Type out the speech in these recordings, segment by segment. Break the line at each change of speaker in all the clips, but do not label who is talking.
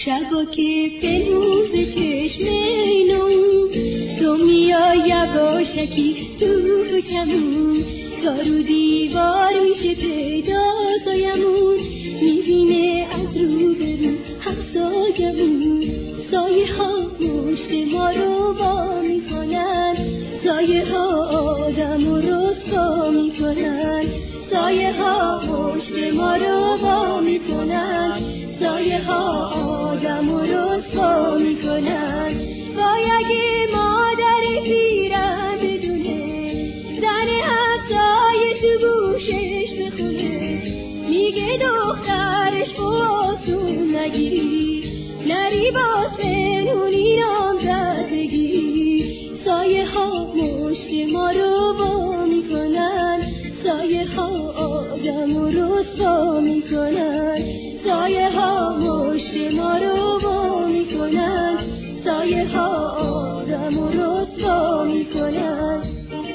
شبا که پنهون چشم اینم تو میای یواشکی تو کمون تا رو دیوار میشه پیدا سایمون میبینه از رو به رو همسایمون سایه ها مشت ما رو با میکنن سایه ها آدم و رسوا میکنن سایه ها مشت ما رو با میکنن سایه ها آدم و رسوا میکنن وای اگه مادر پیرم بدونه زن همسایه تو گوشش بخونه میگه دخترش باسون نگیری نری باز پنهونی نامزد بگیری سایه ها مشت ما رو با میکنن سایه ها آدم و رسوا میکنن سایه ها مشت ما رو با میکنن سایه ها آدم و رسوا میکنن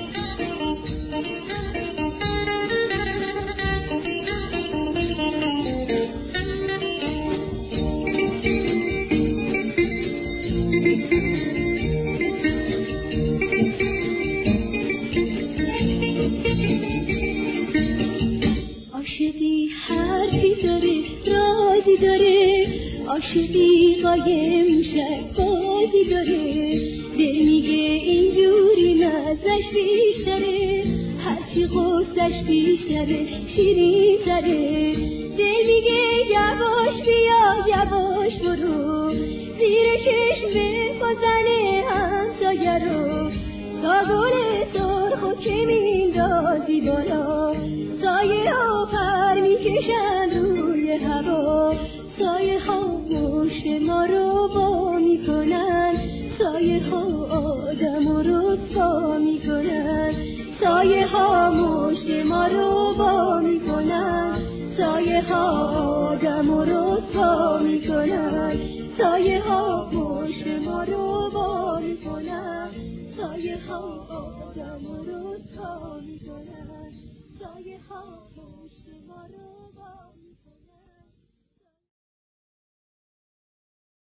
عاشقی حرفی داره رازی داره عاشقی قایم شد بازی داره دل میگه اینجوری مزش بیشتره هرچی غصش بیشتره شیرین تره دل میگه یواش بیا یواش برو زیر چشم بزنه همسایه رو تا گل سرخو که میندازی بالا سایه ها پر میکشن روی هوا سایه ها مشت ما رو با میکنن سایه ها آدم و رسوا میکنن سایه ها مشت ما رو با میکنن سایه ها آدم و رسوا میکنن سایه ها مشت ما رو با میکنن سایه ها آدم و رسوا میکنن سایه ها مشت ما رو با میکنن